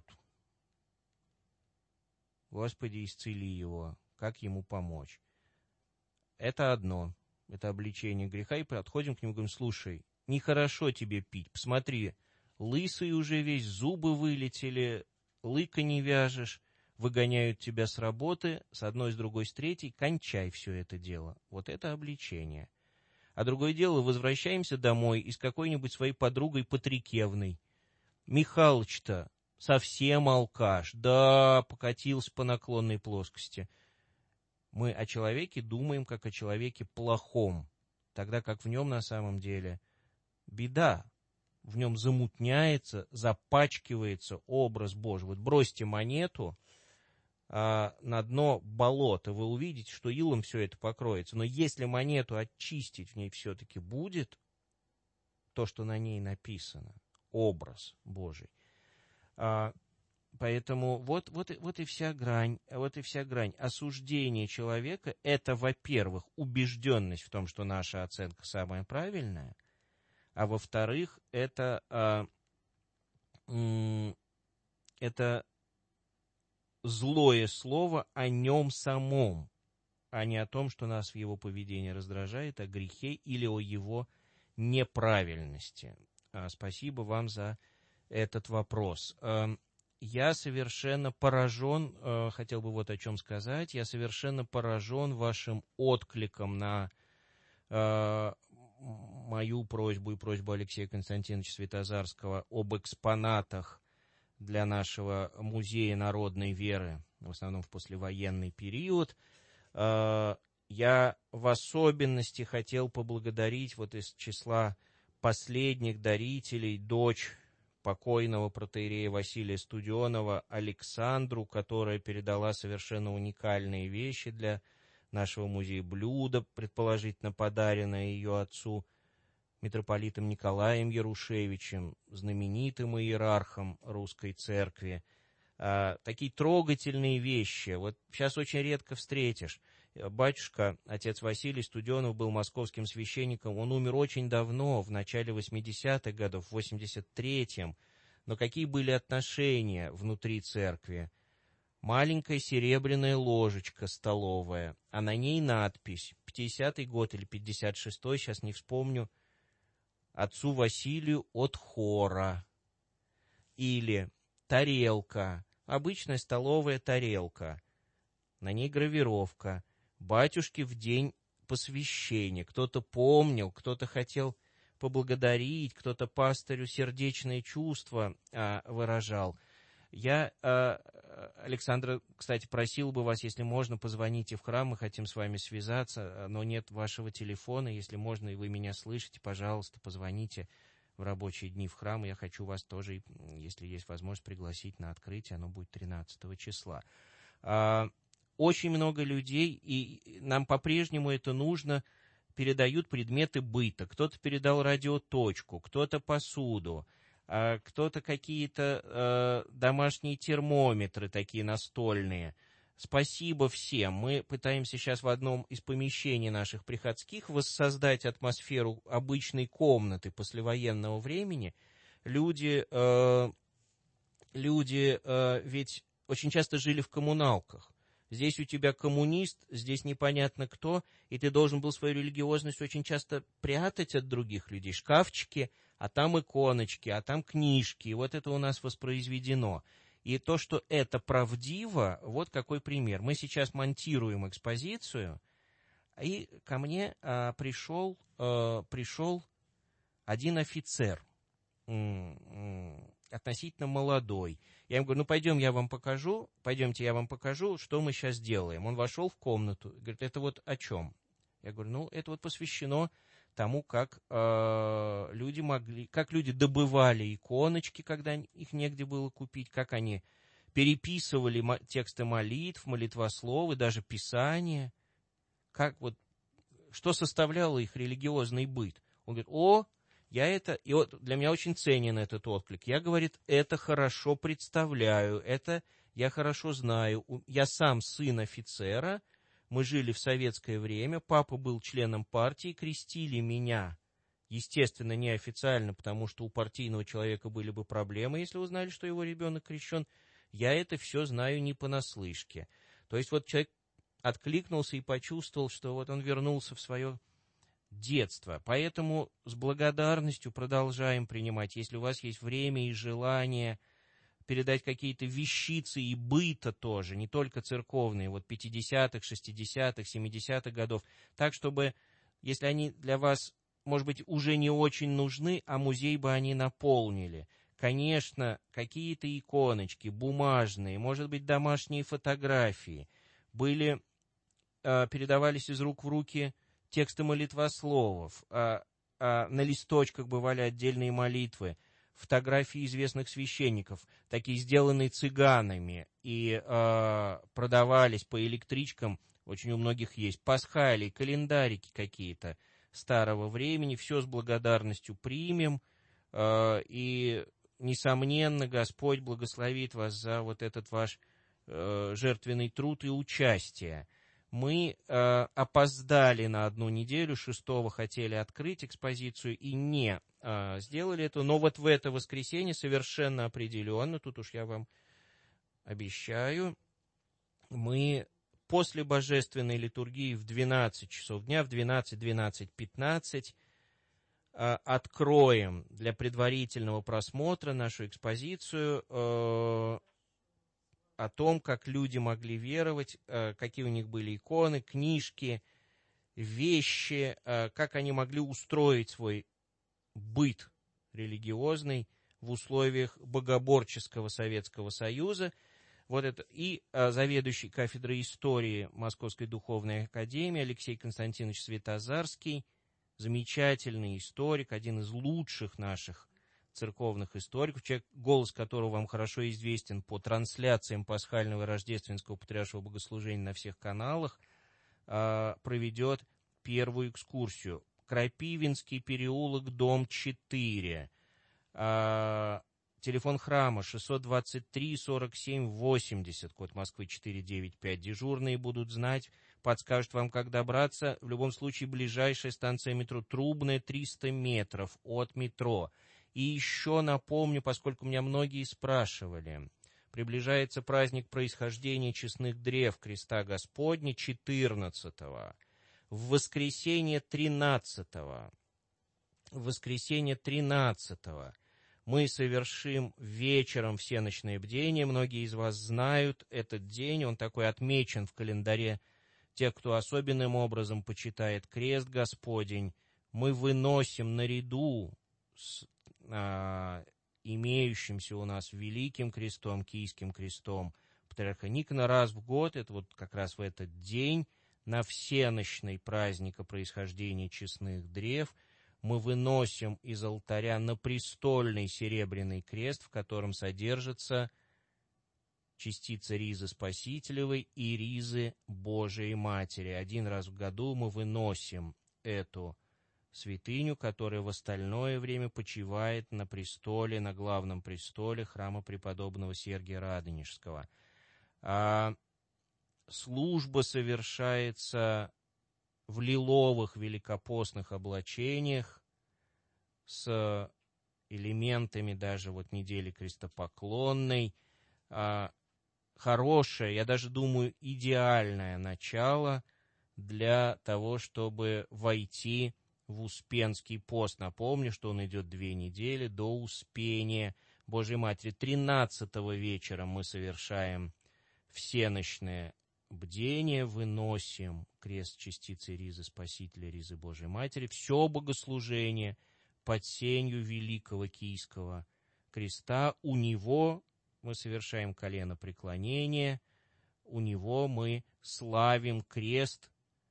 Господи, исцели его. Как ему помочь? Это одно. Это обличение греха. И подходим к нему и говорим, слушай, нехорошо тебе пить. Посмотри, лысый уже весь, зубы вылетели, лыка не вяжешь, выгоняют тебя с работы, с одной, с другой, с третьей, кончай все это дело. Вот это обличение. А другое дело, возвращаемся домой и с какой-нибудь своей подругой Патрикевной. Михалыч-то совсем алкаш, да, покатился по наклонной плоскости. Мы о человеке думаем, как о человеке плохом, тогда как в нем на самом деле беда. В нем замутняется, запачкивается образ Божий. Вот бросьте монету на дно болота, вы увидите, что илом все это покроется. Но если монету очистить, в ней все-таки будет то, что на ней написано, образ Божий. Поэтому вот и вся грань. Осуждение человека – это, во-первых, убежденность в том, что наша оценка самая правильная, а во-вторых, это злое слово о нем самом, а не о том, что нас в его поведении раздражает, о грехе или о его неправильности. Спасибо вам за этот вопрос. Я совершенно поражен, хотел бы вот о чем сказать, я совершенно поражен вашим откликом на мою просьбу и просьбу Алексея Константиновича Светозарского об экспонатах для нашего музея народной веры, в основном в послевоенный период. Я в особенности хотел поблагодарить вот из числа последних дарителей дочь покойного протоиерея Василия Студенова Александру, которая передала совершенно уникальные вещи для нашего музея, блюдо, предположительно подаренное ее отцу, митрополитом Николаем Ярушевичем, знаменитым иерархом русской церкви. Такие трогательные вещи. Вот сейчас очень редко встретишь. Батюшка, отец Василий Студенов, был московским священником. Он умер очень давно, в начале 80-х годов, в 83-м. Но какие были отношения внутри церкви? Маленькая серебряная ложечка столовая, а на ней надпись, 50-й год или 56-й, сейчас не вспомню, отцу Василию от хора. или тарелка, обычная столовая тарелка, на ней гравировка «Батюшки в день посвящения». Кто-то помнил, кто-то хотел поблагодарить, кто-то пастырю сердечные чувства выражал. Я, Александра, кстати, просил бы вас, если можно, позвоните в храм, мы хотим с вами связаться, но нет вашего телефона, если можно, и вы меня слышите, пожалуйста, позвоните в рабочие дни в храм, и я хочу вас тоже, если есть возможность, пригласить на открытие, оно будет 13 числа. Очень много людей, и нам по-прежнему это нужно, передают предметы быта. Кто-то передал радиоточку, кто-то посуду, кто-то какие-то домашние термометры такие настольные. Спасибо всем. Мы пытаемся сейчас в одном из помещений наших приходских воссоздать атмосферу обычной комнаты послевоенного времени. Люди ведь очень часто жили в коммуналках. Здесь у тебя коммунист, здесь непонятно кто, и ты должен был свою религиозность очень часто прятать от других людей. Шкафчики, а там иконочки, а там книжки. И вот это у нас воспроизведено. И то, что это правдиво, вот какой пример. Мы сейчас монтируем экспозицию, и ко мне пришел один офицер, относительно молодой. Я ему говорю, пойдемте, я вам покажу, что мы сейчас делаем. Он вошел в комнату, говорит, это вот о чем? Я говорю, это вот посвящено тому, как люди добывали иконочки, когда их негде было купить, как они переписывали тексты молитв, молитвословы, даже Писания, что составляло их религиозный быт. Он говорит, и вот для меня очень ценен этот отклик. Я, говорит, это хорошо представляю, это я хорошо знаю. Я сам сын офицера, мы жили в советское время, папа был членом партии, крестили меня, естественно, неофициально, потому что у партийного человека были бы проблемы, если узнали, что его ребенок крещен. Я это все знаю не понаслышке. То есть вот человек откликнулся и почувствовал, что вот он вернулся в свое детства. Поэтому с благодарностью продолжаем принимать. Если у вас есть время и желание передать какие-то вещицы и быта тоже, не только церковные, 50-х, 60-х, 70-х годов, так, чтобы, если они для вас, может быть, уже не очень нужны, а музей бы они наполнили. Конечно, какие-то иконочки, бумажные, может быть, домашние фотографии, передавались из рук в руки тексты молитвословов, на листочках бывали отдельные молитвы, фотографии известных священников, такие сделанные цыганами, и продавались по электричкам, очень у многих есть, пасхалии, календарики какие-то старого времени, все с благодарностью примем, и, несомненно, Господь благословит вас за вот этот ваш жертвенный труд и участие. Мы опоздали на 1 неделю, 6-го хотели открыть экспозицию и не сделали это, но вот в это воскресенье совершенно определенно, тут уж я вам обещаю, мы после божественной литургии в 12 часов дня, в 12:15 откроем для предварительного просмотра нашу экспозицию о том, как люди могли веровать, какие у них были иконы, книжки, вещи, как они могли устроить свой быт религиозный в условиях богоборческого Советского Союза. Вот это. И заведующий кафедрой истории Московской духовной академии Алексей Константинович Светозарский, замечательный историк, один из лучших наших церковных историков, человек, голос которого вам хорошо известен по трансляциям пасхального и рождественского патриаршего богослужения на всех каналах, проведет первую экскурсию. Крапивинский переулок, дом 4. Телефон храма 623-47-80, код Москвы 495. Дежурные будут знать, подскажут вам, как добраться. В любом случае, ближайшая станция метро Трубная, 300 метров от метро. И еще напомню, поскольку меня многие спрашивали, приближается праздник происхождения честных древ Креста Господня 14-го. В воскресенье 13-го Мы совершим вечером всенощное бдение. Многие из вас знают этот день, он такой отмечен в календаре тех, кто особенным образом почитает крест Господень. Мы выносим наряду с имеющимся у нас великим крестом, Киевским крестом патриарха Никона раз в год, это вот как раз в этот день, на всенощный праздник происхождения честных древ, мы выносим из алтаря на престольный серебряный крест, в котором содержится частица ризы Спасителевой и ризы Божией Матери. Один раз в году мы выносим эту святыню, которая в остальное время почивает на престоле, на главном престоле храма преподобного Сергия Радонежского. Служба совершается в лиловых великопостных облачениях с элементами даже вот недели крестопоклонной. Хорошее, я даже думаю, идеальное начало для того, чтобы войти в Успенский пост. Напомню, что он идет 2 недели до Успения Божьей Матери. 13-го вечера мы совершаем всенощное бдение, выносим крест частицы ризы Спасителя, ризы Божьей Матери. Все богослужение под сенью великого Киевского креста. У него мы совершаем коленопреклонение, у него мы славим крест,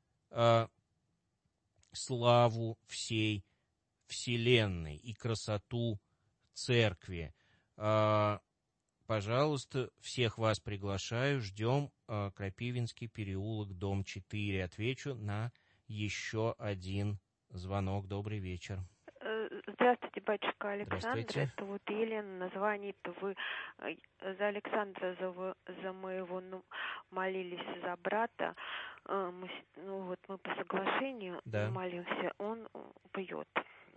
славу всей вселенной и красоту церкви. Пожалуйста, всех вас приглашаю, ждем Крапивинский переулок, дом 4. Отвечу на еще один звонок. Добрый вечер. Здравствуйте, батюшка Александр. Это вот Елена звонит. Вы за Александра, за моего молились за брата. Мы по соглашению молимся, он пьет.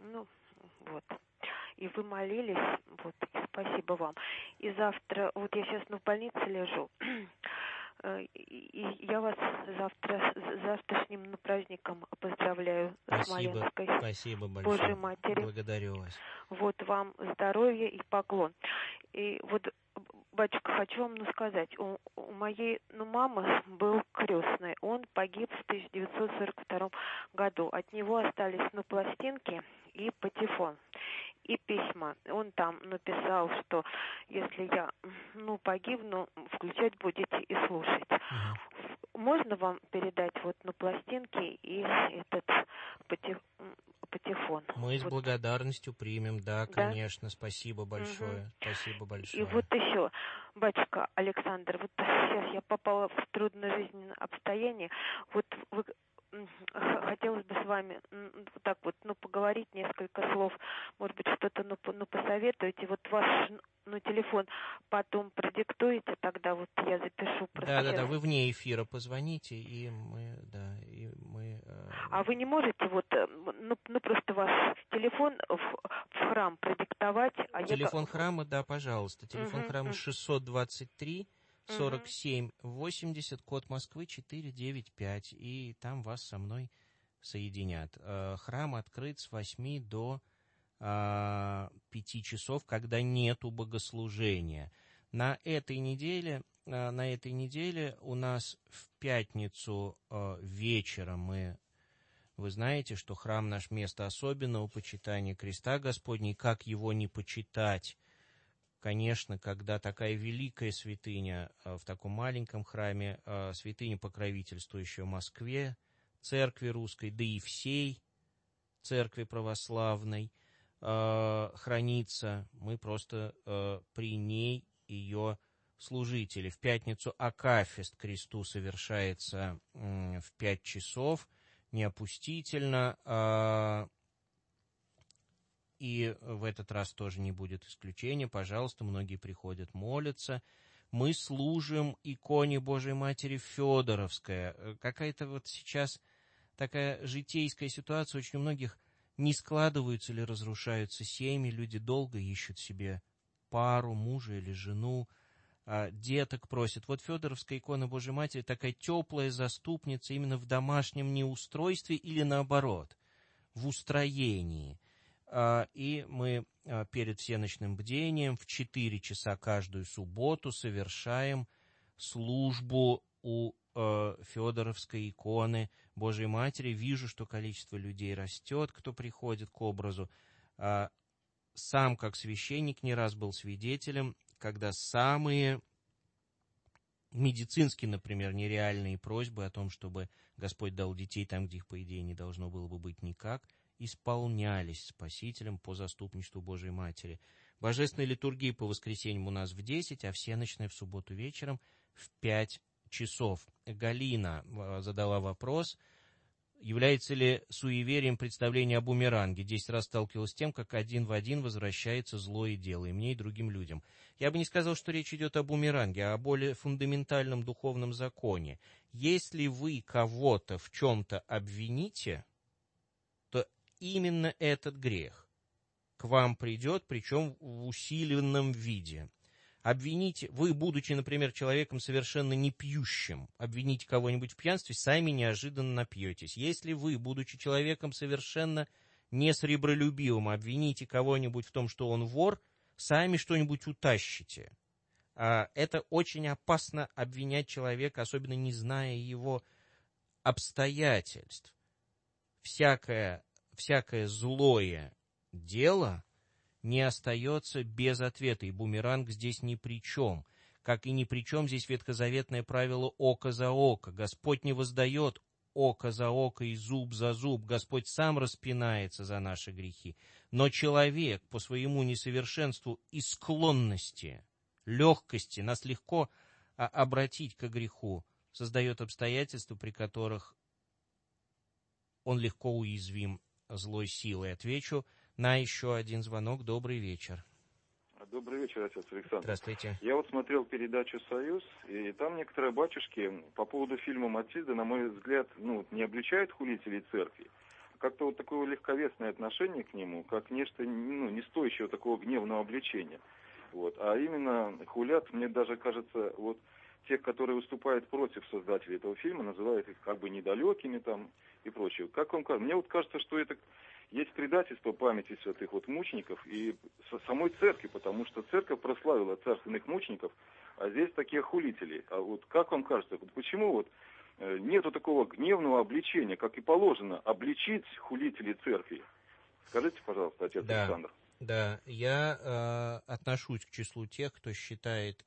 И вы молились, и спасибо вам. И завтра, я сейчас в больнице лежу, и я вас завтрашним праздником поздравляю. Смоленской. Спасибо большое. Божьей Матери. Благодарю вас. Вам здоровья и поклон. И батюшка, хочу вам сказать, у моей мамы был крестный, он погиб в 1942 году. От него остались пластинки и патефон. И письма. Он там написал, что если я погибну, включать будете и слушать. Можно вам передать на пластинке и этот патефон? Мы с благодарностью примем, да, конечно. Спасибо большое. Спасибо большое. И еще, батюшка Александр, сейчас я попала в трудное жизненное обстояние. Вы хотелось бы с вами поговорить, несколько слов, может быть, что-то посоветуете. Ваш телефон потом продиктуете, тогда я запишу. Да, вы вне эфира позвоните, и мы. А вы не можете просто ваш телефон в храм продиктовать? Телефон храма, да, пожалуйста. Телефон храма 623 4780, код Москвы 495, и там вас со мной соединят. Храм открыт с 8 до 5 часов, когда нету богослужения. На этой неделе у нас в пятницу вечером вы знаете, что храм наш место особенного почитания креста Господней, как его не почитать? Конечно, когда такая великая святыня в таком маленьком храме, святыня, покровительствующая Москве, церкви русской, да и всей церкви православной, хранится, мы просто при ней ее служители. В пятницу акафист кресту совершается в 5 часов, неопустительно, и в этот раз тоже не будет исключения. Пожалуйста, многие приходят, молятся. Мы служим иконе Божией Матери Федоровская. Какая-то сейчас такая житейская ситуация, очень у многих не складываются или разрушаются семьи, люди долго ищут себе пару, мужа или жену, деток просят. Федоровская икона Божией Матери такая теплая заступница именно в домашнем неустройстве или наоборот, в устроении. И мы перед всеночным бдением в 4 часа каждую субботу совершаем службу у Федоровской иконы Божией Матери. Вижу, что количество людей растет, кто приходит к образу. Сам, как священник, не раз был свидетелем, когда самые медицинские, например, нереальные просьбы о том, чтобы Господь дал детей там, где их, по идее, не должно было бы быть никак, исполнялись Спасителем по заступничеству Божией Матери. Божественная литургия по воскресеньям у нас в 10, а всеночная в субботу вечером в 5 часов. Галина задала вопрос, является ли суеверием представление о бумеранге? 10 раз сталкивалась с тем, как один в один возвращается злое дело, и мне, и другим людям. Я бы не сказал, что речь идет о бумеранге, а о более фундаментальном духовном законе. Если вы кого-то в чем-то обвините, то именно этот грех к вам придет, причем в усиленном виде. Обвините, вы, будучи, например, человеком совершенно не пьющим, обвините кого-нибудь в пьянстве, сами неожиданно напьетесь. Если вы, будучи человеком совершенно не сребролюбивым, обвините кого-нибудь в том, что он вор, сами что-нибудь утащите. Это очень опасно обвинять человека, особенно не зная его обстоятельств. Всякое злое дело не остается без ответа, и бумеранг здесь ни при чем. Как и ни при чем здесь ветхозаветное правило око за око. Господь не воздает око за око и зуб за зуб. Господь сам распинается за наши грехи. Но человек по своему несовершенству и склонности, легкости, нас легко обратить к греху, создает обстоятельства, при которых он легко уязвим злой силой. Отвечу на еще один звонок. Добрый вечер. Добрый вечер, отец Александр. Здравствуйте. Я вот смотрел передачу «Союз», и там некоторые батюшки по поводу фильма «Матильда», на мой взгляд, не обличают хулителей церкви. Как-то вот такое легковесное отношение к нему, как нечто не стоящего такого гневного обличения. Вот. А именно хулят, мне даже кажется, вот тех, которые выступают против создателей этого фильма, называют их как бы недалекими там и прочее. Как вам кажется? Мне вот кажется, что это есть предательство памяти святых мучеников и самой церкви, потому что церковь прославила царственных мучеников, а здесь такие хулители. А вот как вам кажется, почему нету такого гневного обличения, как и положено, обличить хулителей церкви? Скажите, пожалуйста, отец Александр. Да, я отношусь к числу тех, кто считает,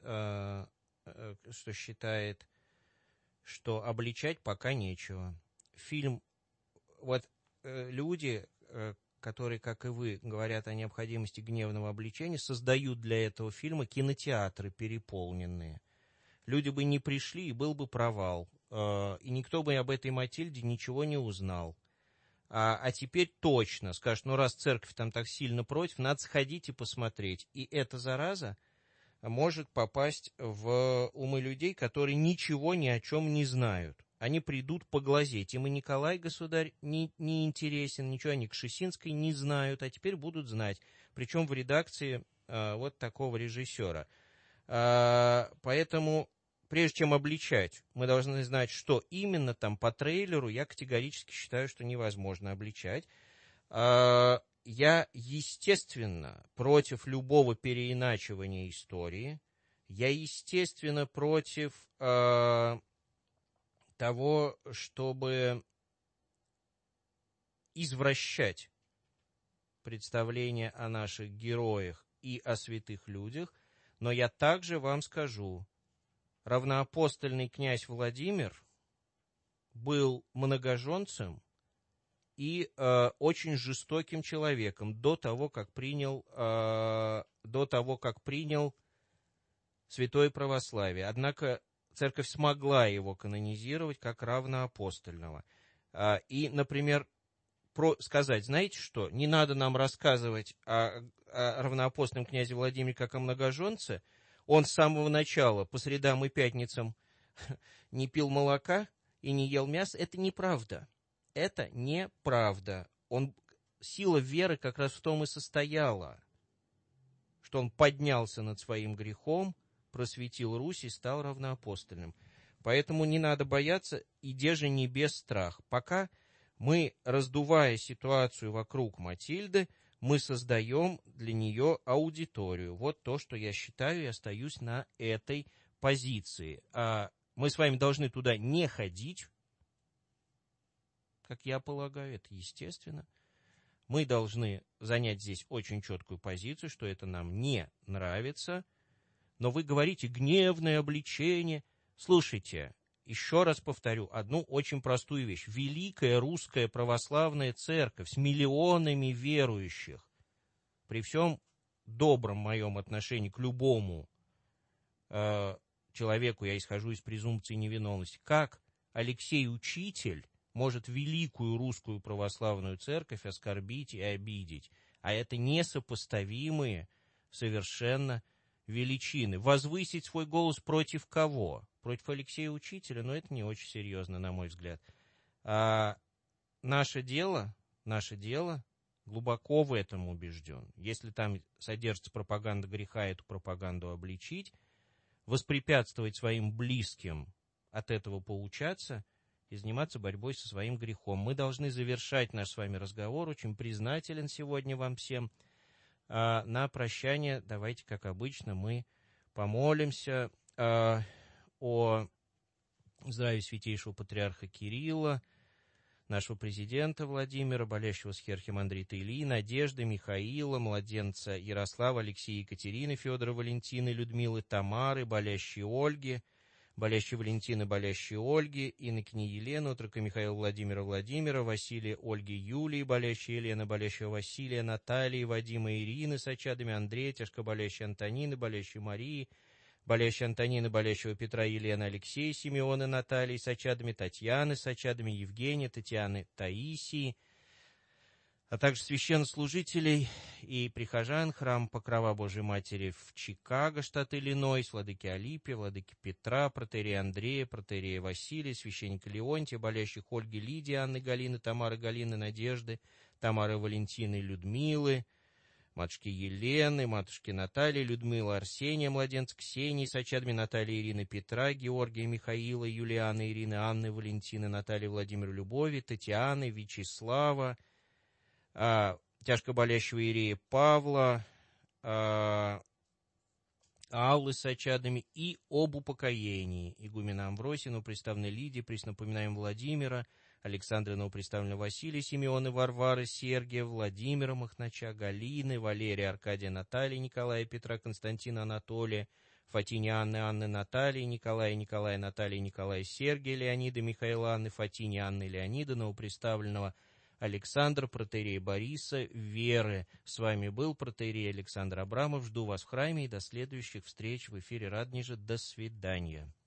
что обличать пока нечего. Фильм, люди, которые, как и вы, говорят о необходимости гневного обличения, создают для этого фильма кинотеатры переполненные. Люди бы не пришли, и был бы провал. И никто бы об этой Матильде ничего не узнал. А теперь точно скажут, раз церковь там так сильно против, надо сходить и посмотреть. И эта зараза может попасть в умы людей, которые ничего ни о чем не знают. Они придут поглазеть. Им и Николай, государь, не интересен, ничего они Кшесинской не знают, а теперь будут знать. Причем в редакции вот такого режиссера. Поэтому, прежде чем обличать, мы должны знать, что именно там по трейлеру. Я категорически считаю, что невозможно обличать. Я, естественно, против любого переиначивания истории. Я, естественно, против того, чтобы извращать представление о наших героях и о святых людях, но я также вам скажу, равноапостольный князь Владимир был многоженцем и очень жестоким человеком до того, как принял святое православие. Однако церковь смогла его канонизировать как равноапостольного. И, например, сказать, знаете что, не надо нам рассказывать о равноапостольном князе Владимире как о многоженце. Он с самого начала по средам и пятницам не пил молока и не ел мясо. Это неправда. Это неправда. Сила веры как раз в том и состояла, что он поднялся над своим грехом, просветил Русь и стал равноапостольным. Поэтому не надо бояться, иде же небес страх. Пока мы, раздувая ситуацию вокруг Матильды, мы создаем для нее аудиторию. Вот то, что я считаю, и остаюсь на этой позиции. Мы с вами должны туда не ходить, как я полагаю, это естественно. Мы должны занять здесь очень четкую позицию, что это нам не нравится. Но вы говорите гневное обличение. Слушайте, еще раз повторю одну очень простую вещь. Великая русская православная церковь с миллионами верующих, при всем добром моем отношении к любому человеку, я исхожу из презумпции невиновности, как Алексей Учитель может великую русскую православную церковь оскорбить и обидеть. А это несопоставимые совершенно величины. Возвысить свой голос против кого? Против Алексея Учителя? Но это не очень серьезно, на мой взгляд. Наше дело, глубоко в этом убежден. Если там содержится пропаганда греха, эту пропаганду обличить, воспрепятствовать своим близким от этого поучаться и заниматься борьбой со своим грехом. Мы должны завершать наш с вами разговор. Очень признателен сегодня вам всем. На прощание давайте, как обычно, мы помолимся о здравии святейшего патриарха Кирилла, нашего президента Владимира, болящего с архиемандрита Ильи, Надежды, Михаила, младенца Ярослава, Алексея, Екатерины, Федора, Валентины, Людмилы, Тамары, болящей Ольги, болящей Валентины, болящей Ольги, инокини Елены, отрока Михаила, Владимира, Василия, Ольги, Юлии, болящей Елены, болящего Василия, Натальи, Вадима, Ирины, с очадами Андрея, тяжко болящей Антонины, болящей Марии, болящей Антонины, болящего Петра, Елены, Алексея, Симеона, Натальи, с очадами Татьяны, с очадами Евгения, Татьяны, Таисии, а также священнослужителей и прихожан храма Покрова Божией Матери в Чикаго, штат Иллинойс, владыки Алипия, владыки Петра, протоиерея Андрея, протоиерея Василия, священника Леонтия, болящих Ольги, Лидии, Анны, Галины, Тамары, Галины, Надежды, Тамары, Валентины, Людмилы, матушки Елены, матушки Натальи, Людмилы, Арсения, младенца Ксении, с очадами Натальи, Ирины, Петра, Георгия, Михаила, Юлианы, Ирины, Анны, Валентины, Натальи, Владимира, Любови, Татьяны, Вячеслава, тяжко болящего иерея Павла, Аллы с очадами, и об упокоении игумена Амвросия, новоприставной Лидии, преснопоминаем Владимира, Александра, новоприставленного Василия, Симеона, Варвары, Сергия, Владимира, Махнача, Галины, Валерия, Аркадия, Натальи, Николая, Петра, Константина, Анатолия, Фатини, Анны, Анны, Натальи, Николая, Натальи, Николая, Сергия, Леонида, Михаила, Анны, Фатини, Анны, Леонида, новоприставленного Александр, протоиерея Бориса, Веры. С вами был протоиерей Александр Абрамов. Жду вас в храме и до следующих встреч в эфире Радонежа. До свидания.